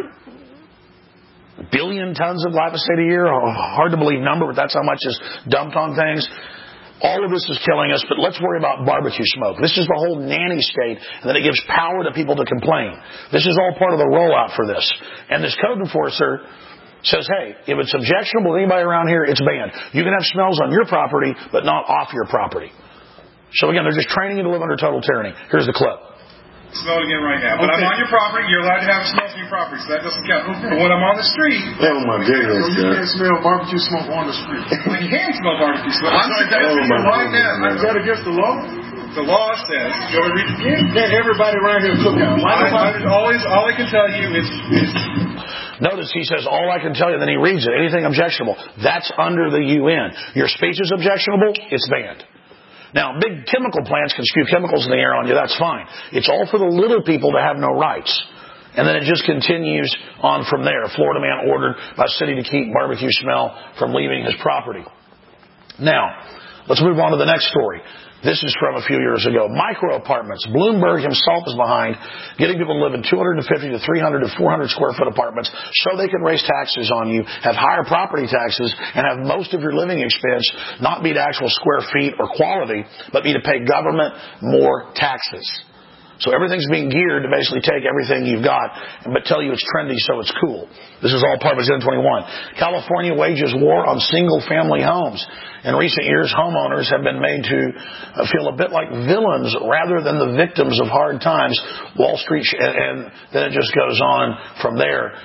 billion tons of glyphosate a year, a hard to believe number, but that's how much is dumped on things. All of this is killing us, but let's worry about barbecue smoke. This is the whole nanny state, and then it gives power to people to complain. This is all part of the rollout for this. And this code enforcer says, hey, if it's objectionable to anybody around here, it's banned. You can have smells on your property, but not off your property. So again, they're just training you to live under total tyranny. Here's the clip. Smell it again right now. But okay. I'm on your property. You're allowed to have smoke on your property, so that doesn't count. But when I'm on the street... Oh, my goodness. So you can't smell barbecue smoke on the street. Well, you can smell barbecue smoke. I'm suggesting oh, you right now. Is that against the law? The law says... You want to read it again? Can't everybody around here cook out? I, I, always, all I can tell you is... is Notice he says, all I can tell you, then he reads it. Anything objectionable. That's under the U N. Your speech is objectionable, it's banned. Now, big chemical plants can spew chemicals in the air on you. That's fine. It's all for the little people to have no rights. And then it just continues on from there. Florida man ordered by city to keep barbecue smell from leaving his property. Now, let's move on to the next story. This is from a few years ago. Micro apartments. Bloomberg himself is behind getting people to live in two hundred fifty to three hundred to four hundred square foot apartments so they can raise taxes on you, have higher property taxes, and have most of your living expense not be to actual square feet or quality, but be to pay government more taxes. So everything's being geared to basically take everything you've got but tell you it's trendy so it's cool. This is all part of Agenda twenty-one. California wages war on single-family homes. In recent years, homeowners have been made to feel a bit like villains rather than the victims of hard times. Wall Street, and then it just goes on from there.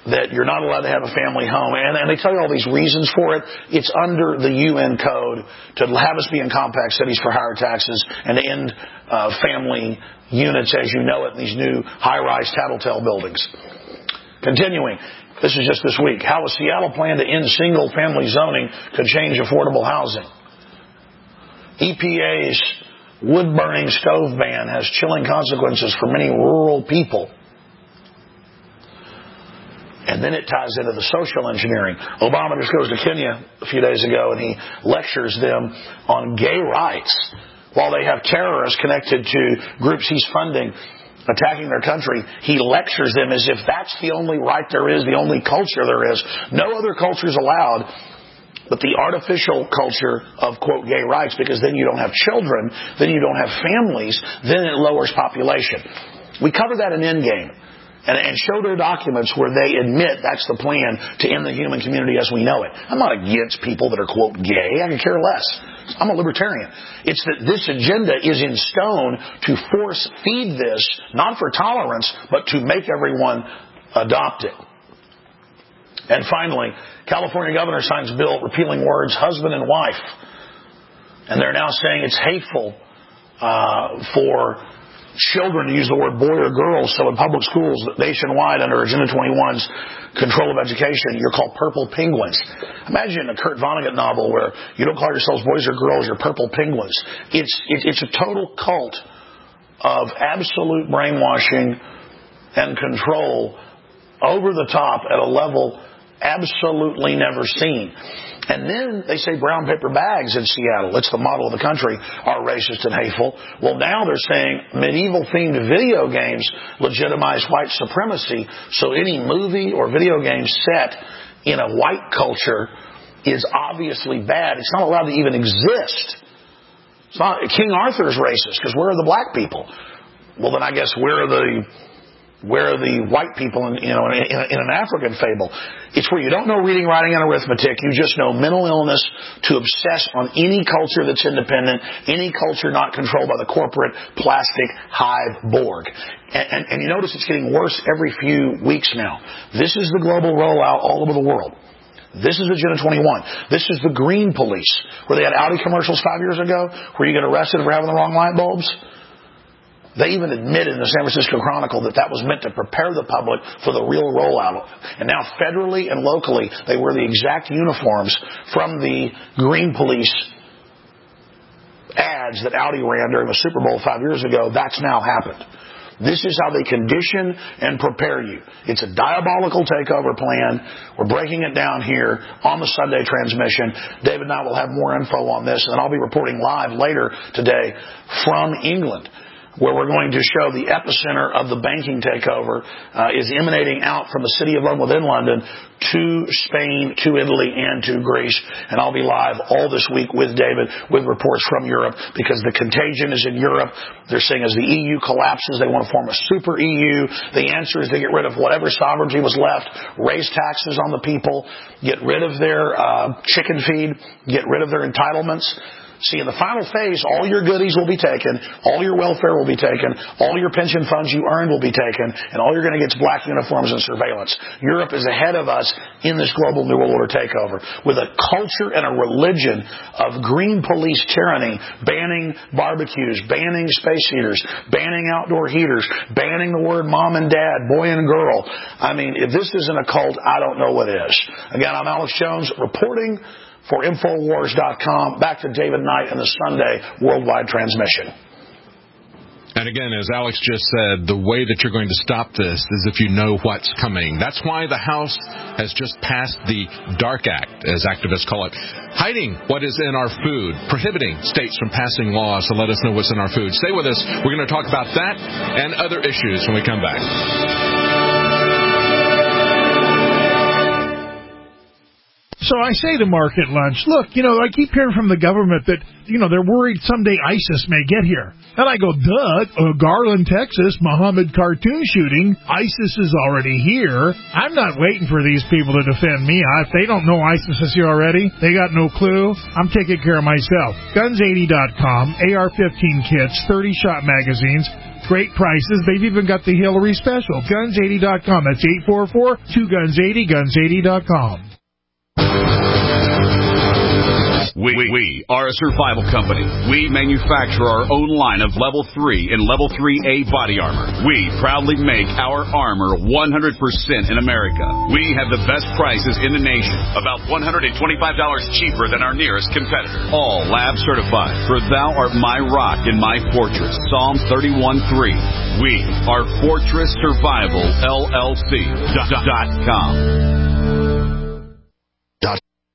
that you're not allowed to have a family home. And, and they tell you all these reasons for it. It's under the U N code to have us be in compact cities for higher taxes and to end uh, family units as you know it in these new high-rise tattletale buildings. Continuing, this is just this week, how a Seattle plan to end single-family zoning could change affordable housing. E P A's wood-burning stove ban has chilling consequences for many rural people. And then it ties into the social engineering. Obama just goes to Kenya a few days ago and he lectures them on gay rights while they have terrorists connected to groups he's funding attacking their country. He lectures them as if that's the only right there is, the only culture there is. No other culture is allowed but the artificial culture of, quote, gay rights, because then you don't have children, then you don't have families, then it lowers population. We cover that in Endgame. And, and show their documents where they admit that's the plan to end the human community as we know it. I'm not against people that are, quote, gay. I could care less. I'm a libertarian. It's that this agenda is in stone to force feed this, not for tolerance, but to make everyone adopt it. And finally, California governor signs bill repealing words husband and wife. And they're now saying it's hateful uh, for children to use the word boy or girl, so in public schools nationwide under Agenda twenty-one's control of education, you're called purple penguins. Imagine a Kurt Vonnegut novel where you don't call yourselves boys or girls, you're purple penguins. It's, it, it's a total cult of absolute brainwashing and control over the top at a level absolutely never seen. And then they say brown paper bags in Seattle, it's the model of the country, are racist and hateful. Well, now they're saying medieval-themed video games legitimize white supremacy, so any movie or video game set in a white culture is obviously bad. It's not allowed to even exist. It's not, King Arthur's racist, because where are the black people? Well, then I guess where are the... Where are the white people in, you know, in, in, in an African fable? It's where you don't know reading, writing, and arithmetic. You just know mental illness to obsess on any culture that's independent, any culture not controlled by the corporate plastic hive Borg. And, and, and you notice it's getting worse every few weeks now. This is the global rollout all over the world. This is Agenda twenty-one. This is the green police, where they had Audi commercials five years ago, where you get arrested for having the wrong light bulbs. They even admitted in the San Francisco Chronicle that that was meant to prepare the public for the real rollout. And now federally and locally, they wear the exact uniforms from the Green Police ads that Audi ran during the Super Bowl five years ago. That's now happened. This is how they condition and prepare you. It's a diabolical takeover plan. We're breaking it down here on the Sunday transmission. David and I will have more info on this, and I'll be reporting live later today from England, where we're going to show the epicenter of the banking takeover uh, is emanating out from the city of London within London to Spain, to Italy, and to Greece. And I'll be live all this week with David with reports from Europe, because the contagion is in Europe. They're saying as the E U collapses, they want to form a super E U. The answer is to get rid of whatever sovereignty was left, raise taxes on the people, get rid of their uh, chicken feed, get rid of their entitlements. See, in the final phase, all your goodies will be taken, all your welfare will be taken, all your pension funds you earned will be taken, and all you're going to get is black uniforms and surveillance. Europe is ahead of us in this global New World Order takeover, with a culture and a religion of green police tyranny, banning barbecues, banning space heaters, banning outdoor heaters, banning the word mom and dad, boy and girl. I mean, if this isn't a cult, I don't know what is. Again, I'm Alex Jones, reporting for Infowars dot com. Back to David Knight and the Sunday worldwide transmission. And again, as Alex just said, the way that you're going to stop this is if you know what's coming. That's why the House has just passed the DARK Act, as activists call it, hiding what is in our food, prohibiting states from passing laws to let us know what's in our food. Stay with us. We're going to talk about that and other issues when we come back. So I say to Mark at lunch, look, you know, I keep hearing from the government that, you know, they're worried someday ISIS may get here. And I go, duh, uh, Garland, Texas, Muhammad cartoon shooting, ISIS is already here. I'm not waiting for these people to defend me. If they don't know ISIS is here already, they got no clue. I'm taking care of myself. guns eighty dot com, A R fifteen kits, thirty shot magazines, Great prices. They've even got the Hillary special. guns eighty dot com. That's eight four four, two guns eighty, guns eighty dot com. We, we are a survival company. We manufacture our own line of Level three and Level three A body armor. We proudly make our armor one hundred percent in America. We have the best prices in the nation, about one hundred twenty-five dollars cheaper than our nearest competitor. All lab certified, for thou art my rock and my fortress. Psalm thirty-one three. We are Fortress Survival L L C dot com.